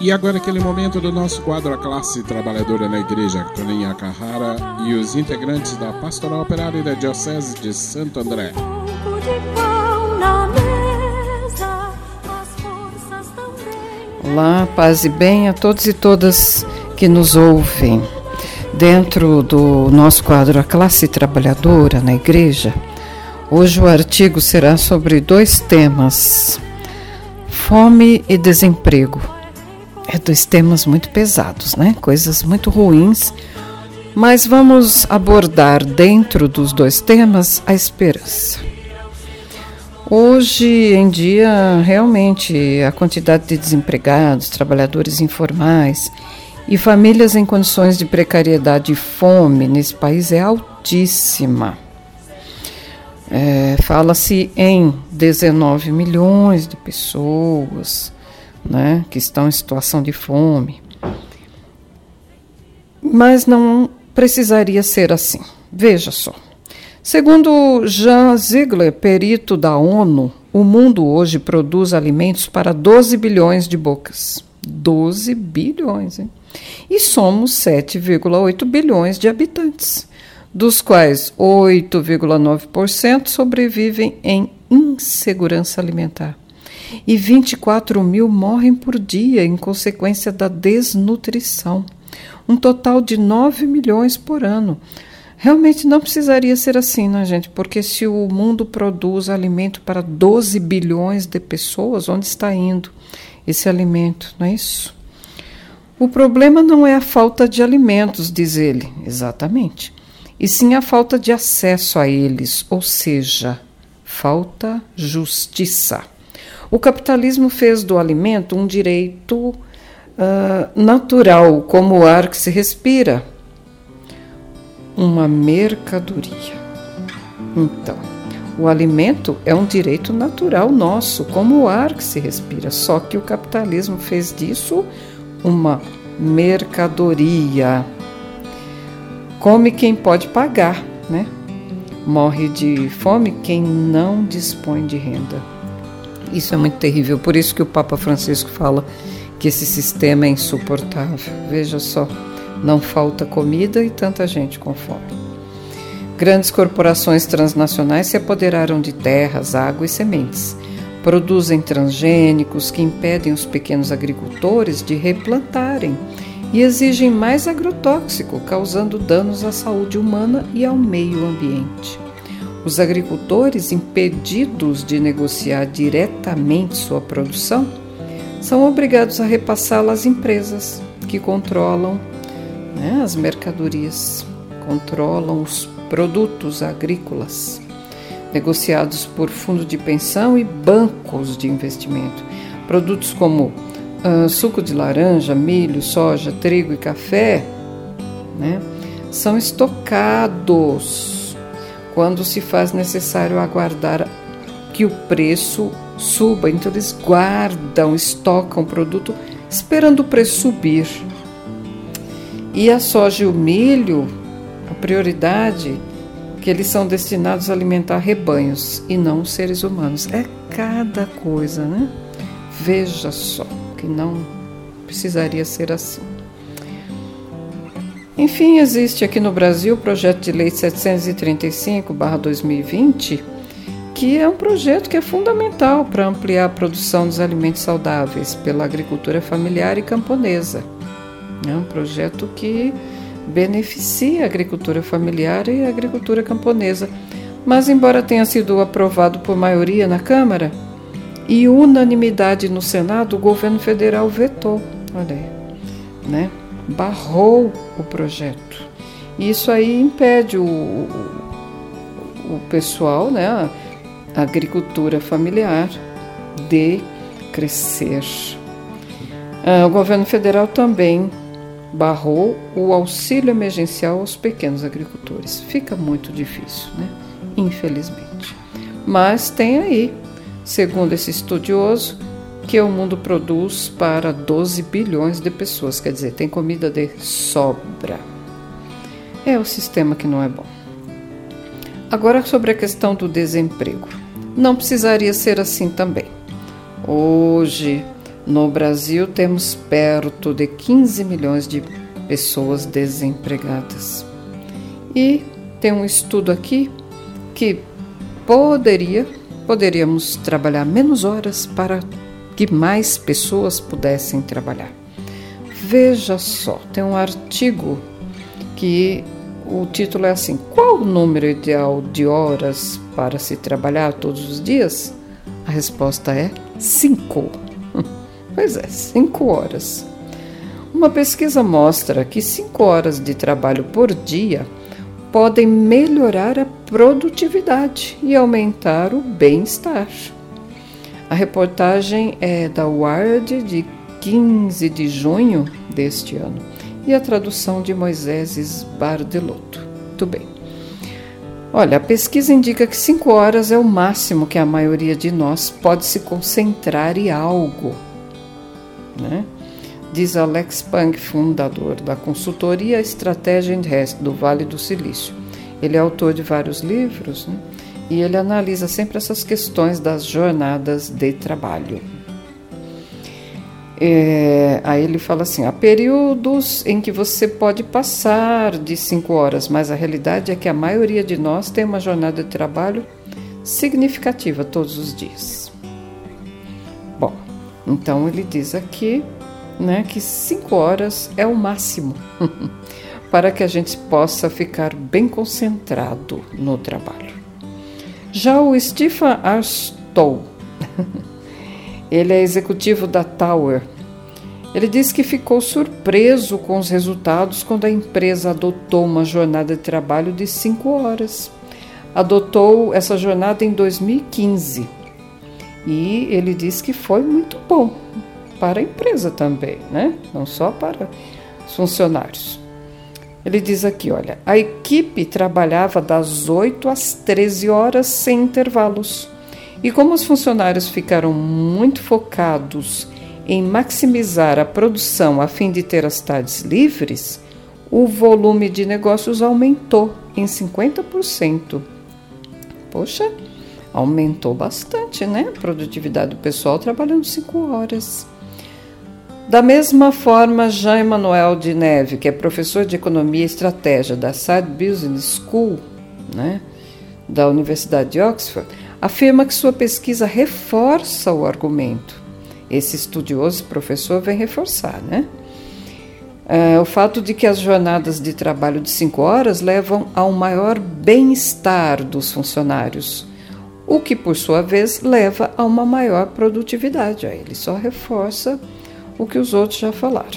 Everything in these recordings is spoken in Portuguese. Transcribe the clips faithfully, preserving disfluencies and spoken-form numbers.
E agora aquele momento do nosso quadro A Classe Trabalhadora na Igreja, Toninha Carrara e os integrantes da Pastoral Operária da Diocese de Santo André. Olá, paz e bem a todos e todas que nos ouvem. Dentro do nosso quadro A Classe Trabalhadora na Igreja, hoje o artigo será sobre dois temas: fome e desemprego. É dois temas muito pesados, né? Coisas muito ruins, mas vamos abordar dentro dos dois temas a esperança. Hoje em dia, realmente, a quantidade de desempregados, trabalhadores informais e famílias em condições de precariedade e fome nesse país é altíssima. É, fala-se em dezenove milhões de pessoas, né, que estão em situação de fome. Mas não precisaria ser assim. Veja só. Segundo Jean Ziegler, perito da ONU, o mundo hoje produz alimentos para doze bilhões de bocas. doze bilhões, hein? E somos sete vírgula oito bilhões de habitantes, dos quais oito vírgula nove por cento sobrevivem em insegurança alimentar. E vinte e quatro mil morrem por dia em consequência da desnutrição. Um total de nove milhões por ano. Realmente não precisaria ser assim, né, gente? Porque se o mundo produz alimento para doze bilhões de pessoas, onde está indo esse alimento, não é isso? O problema não é a falta de alimentos, diz ele, exatamente, e sim a falta de acesso a eles, ou seja, falta justiça. O capitalismo fez do alimento um direito uh, natural, como o ar que se respira, uma mercadoria. Então, o alimento é um direito natural nosso, como o ar que se respira, só que o capitalismo fez disso uma mercadoria. Come quem pode pagar, né? Morre de fome quem não dispõe de renda. Isso é muito terrível, por isso que o Papa Francisco fala que esse sistema é insuportável. Veja só, não falta comida e tanta gente com fome. Grandes corporações transnacionais se apoderaram de terras, água e sementes. Produzem transgênicos que impedem os pequenos agricultores de replantarem e exigem mais agrotóxico, causando danos à saúde humana e ao meio ambiente. Os agricultores, impedidos de negociar diretamente sua produção, são obrigados a repassá-la às empresas que controlam, né, as mercadorias, controlam os produtos agrícolas, negociados por fundo de pensão e bancos de investimento. Produtos como uh, suco de laranja, milho, soja, trigo e café, né, são estocados quando se faz necessário aguardar que o preço suba. Então eles guardam, estocam o produto esperando o preço subir. E a soja e o milho, a prioridade, que eles são destinados a alimentar rebanhos e não seres humanos. É cada coisa, né? Veja só, que não precisaria ser assim. Enfim, existe aqui no Brasil o projeto de lei setecentos e trinta e cinco barra dois mil e vinte, que é um projeto que é fundamental para ampliar a produção dos alimentos saudáveis pela agricultura familiar e camponesa. É um projeto que beneficia a agricultura familiar e a agricultura camponesa. Mas, embora tenha sido aprovado por maioria na Câmara e unanimidade no Senado, o governo federal vetou, olha aí, né? Barrou o projeto. Isso aí impede o, o, o pessoal, né, a agricultura familiar, de crescer. Ah, o governo federal também barrou o auxílio emergencial aos pequenos agricultores. Fica muito difícil, né? Infelizmente. Mas tem aí, segundo esse estudioso, que o mundo produz para doze bilhões de pessoas, quer dizer, tem comida de sobra. É o sistema que não é bom. Agora, sobre a questão do desemprego. Não precisaria ser assim também. Hoje, No Brasil, temos perto de quinze milhões de pessoas desempregadas. E tem um estudo aqui que poderia, poderíamos trabalhar menos horas para que mais pessoas pudessem trabalhar. Veja só, tem um artigo que o título é assim: qual o número ideal de horas para se trabalhar todos os dias? A resposta é cinco. Pois é, cinco horas. Uma pesquisa mostra que cinco horas de trabalho por dia podem melhorar a produtividade e aumentar o bem-estar. A reportagem é da Wired de quinze de junho deste ano e a tradução de Moisés Bardelotto. Muito bem. Olha, a pesquisa indica que cinco horas é o máximo que a maioria de nós pode se concentrar em algo, né? Diz Alex Pang, fundador da consultoria Estratégia Invest do Vale do Silício. Ele é autor de vários livros, né? E ele analisa sempre essas questões das jornadas de trabalho. É, aí ele fala assim: há períodos em que você pode passar de cinco horas, mas a realidade é que a maioria de nós tem uma jornada de trabalho significativa todos os dias. Bom, então ele diz aqui, né, que cinco horas é o máximo para que a gente possa ficar bem concentrado no trabalho. Já o Stephen Arstow, ele é executivo da Tower. Ele diz que ficou surpreso com os resultados quando a empresa adotou uma jornada de trabalho de cinco horas. Adotou essa jornada em dois mil e quinze e ele diz que foi muito bom para a empresa também, né? Não só para os funcionários. Ele diz aqui, olha, a equipe trabalhava das oito às treze horas sem intervalos. E como os funcionários ficaram muito focados em maximizar a produção a fim de ter as tardes livres, o volume de negócios aumentou em cinquenta por cento. Poxa, aumentou bastante, né? A produtividade do pessoal trabalhando cinco horas. Da mesma forma, Jean Emmanuel de Neve, que é professor de Economia e Estratégia da Saïd Business School, né, da Universidade de Oxford, afirma que sua pesquisa reforça o argumento. Esse estudioso professor vem reforçar, né? É, o fato de que as jornadas de trabalho de cinco horas levam a um maior bem-estar dos funcionários, o que, por sua vez, leva a uma maior produtividade. Aí ele só reforça o que os outros já falaram.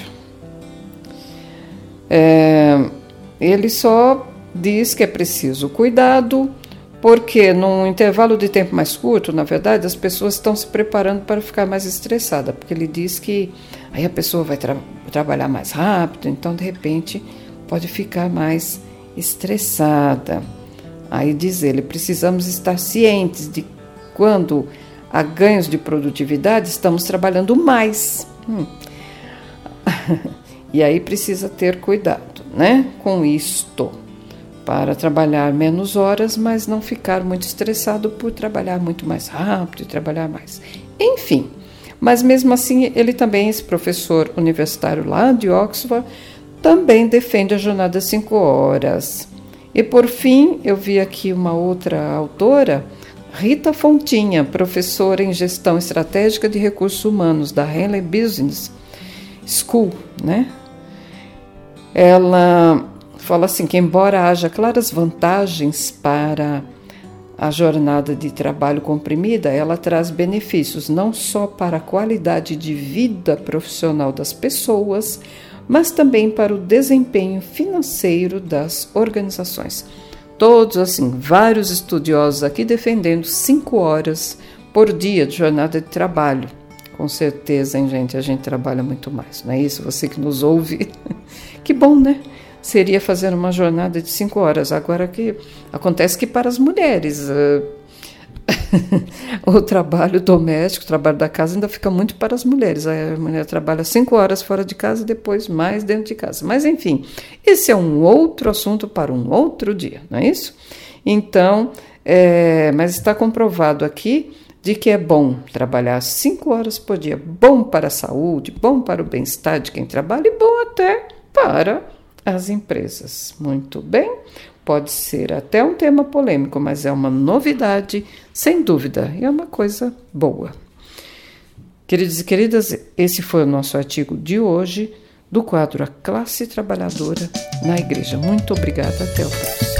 É, ele só diz que é preciso cuidado, porque num intervalo de tempo mais curto, na verdade, as pessoas estão se preparando para ficar mais estressadas, porque ele diz que aí a pessoa vai tra- trabalhar mais rápido, então, de repente, pode ficar mais estressada. Aí diz ele, precisamos estar cientes de quando há ganhos de produtividade, estamos trabalhando mais. Hum. E aí precisa ter cuidado, né, com isto, para trabalhar menos horas, mas não ficar muito estressado por trabalhar muito mais rápido e trabalhar mais. Enfim, mas mesmo assim, ele também, esse professor universitário lá de Oxford, também defende a jornada de cinco horas. E por fim, eu vi aqui uma outra autora, Rita Fontinha, professora em Gestão Estratégica de Recursos Humanos da Henley Business School, né? Ela fala assim que, embora haja claras vantagens para a jornada de trabalho comprimida, ela traz benefícios não só para a qualidade de vida profissional das pessoas, mas também para o desempenho financeiro das organizações. Todos, assim, vários estudiosos aqui defendendo cinco horas por dia de jornada de trabalho. Com certeza, hein, gente? A gente trabalha muito mais, não é isso? Você que nos ouve, que bom, né? Seria fazer uma jornada de cinco horas. Agora que acontece que para as mulheres uh, o trabalho doméstico, o trabalho da casa ainda fica muito para as mulheres. A mulher trabalha cinco horas fora de casa e depois mais dentro de casa. Mas, enfim, esse é um outro assunto para um outro dia, não é isso? Então, é, mas está comprovado aqui de que é bom trabalhar cinco horas por dia, bom para a saúde, bom para o bem-estar de quem trabalha e bom até para as empresas. Muito bem, pode ser até um tema polêmico, mas é uma novidade, sem dúvida, e é uma coisa boa. Queridos e queridas, esse foi o nosso artigo de hoje, do quadro A Classe Trabalhadora na Igreja. Muito obrigada, até o próximo.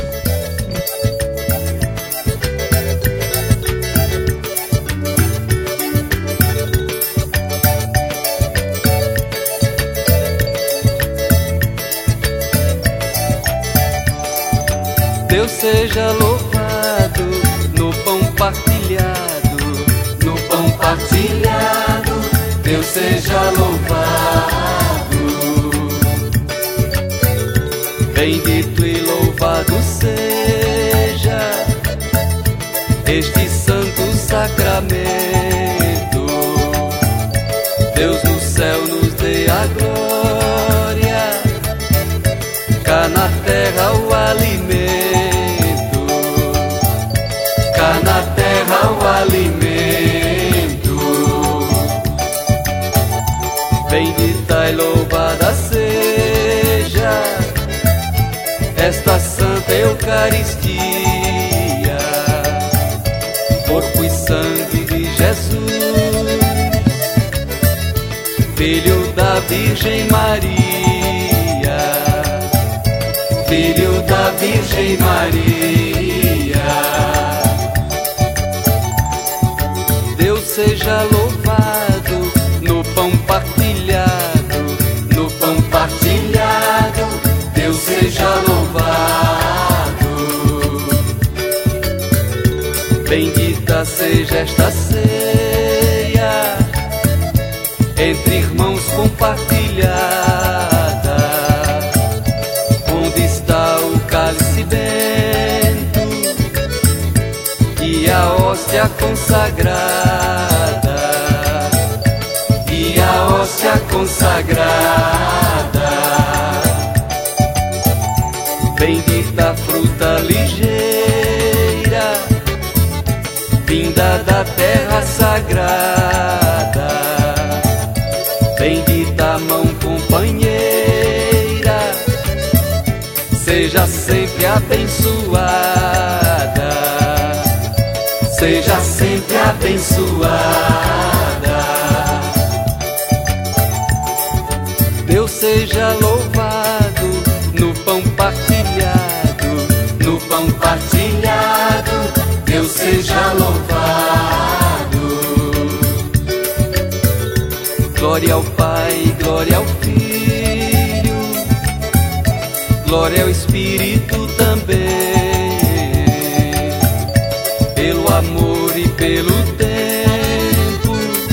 Deus seja louvado no pão partilhado, no pão partilhado, Deus seja louvado. Bendito e louvado seja este santo sacramento. Deus no céu nos dê a glória, cá na terra o alimento, cá na terra o alimento. Bendita e louvada seja esta santa Eucaristia, corpo e sangue de Jesus, Filho da Virgem Maria, Filho da Virgem Maria. Deus seja louvado no pão partilhado, no pão partilhado, Deus seja louvado. Bendita seja esta ceia, entre irmãos compartilhada, onde está o cálice bento e a hóstia consagrada, e a hóstia consagrada. Bendita fruta ligeira, vinda da terra sagrada, bendita mão companheira, seja sempre abençoada, seja sempre abençoada. Deus seja louvado no pão partilhado, no pão partilhado, Deus seja louvado. Glória ao Pai, glória ao Filho, glória ao Espírito também, pelo amor e pelo tempo,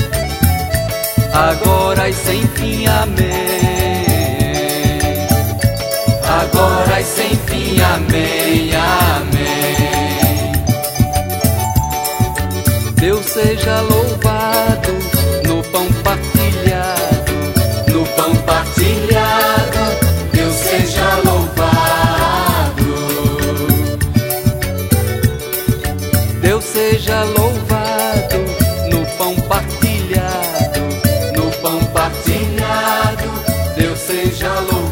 agora e sem fim, amém. Agora e sem fim, amém, amém. Deus seja louvado no pão partilhado, no pão partilhado, Deus seja louvado. Deus seja louvado no pão partilhado, no pão partilhado, Deus seja louvado.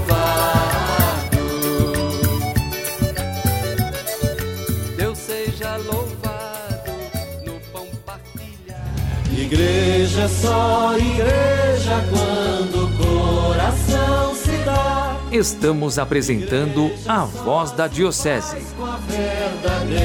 Igreja é só igreja quando o coração se dá. Estamos apresentando a Voz da Diocese. Com a verdadeira